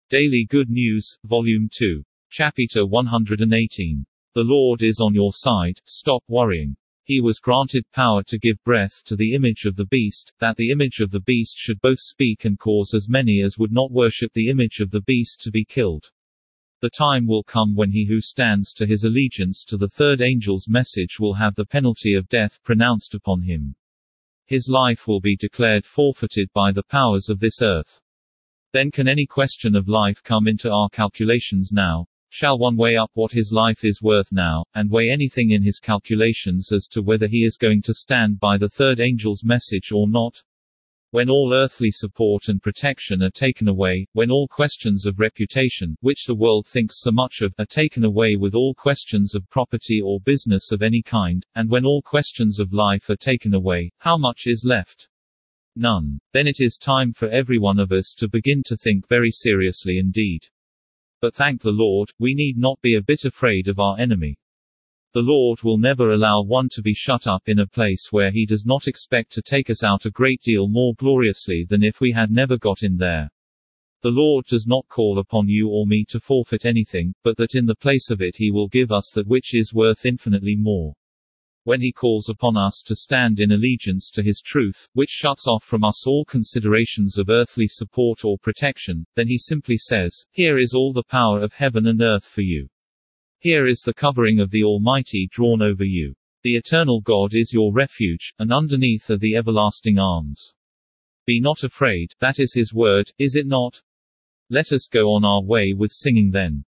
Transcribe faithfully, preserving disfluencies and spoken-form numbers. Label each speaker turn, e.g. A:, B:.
A: Daily Good News, Volume two. Chapter one hundred eighteen. The Lord is on your side, stop worrying. He was granted power to give breath to the image of the beast, that the image of the beast should both speak and cause as many as would not worship the image of the beast to be killed. The time will come when he who stands to his allegiance to the third angel's message will have the penalty of death pronounced upon him. His life will be declared forfeited by the powers of this earth. Then can any question of life come into our calculations now? Shall one weigh up what his life is worth now, and weigh anything in his calculations as to whether he is going to stand by the third angel's message or not? When all earthly support and protection are taken away, when all questions of reputation, which the world thinks so much of, are taken away, with all questions of property or business of any kind, and when all questions of life are taken away, how much is left? None. Then it is time for every one of us to begin to think very seriously indeed. But thank the Lord, we need not be a bit afraid of our enemy. The Lord will never allow one to be shut up in a place where he does not expect to take us out a great deal more gloriously than if we had never got in there. The Lord does not call upon you or me to forfeit anything, but that in the place of it he will give us that which is worth infinitely more. When he calls upon us to stand in allegiance to his truth, which shuts off from us all considerations of earthly support or protection, then he simply says, "Here is all the power of heaven and earth for you. Here is the covering of the Almighty drawn over you. The eternal God is your refuge, and underneath are the everlasting arms. Be not afraid," that is his word, is it not? Let us go on our way with singing then.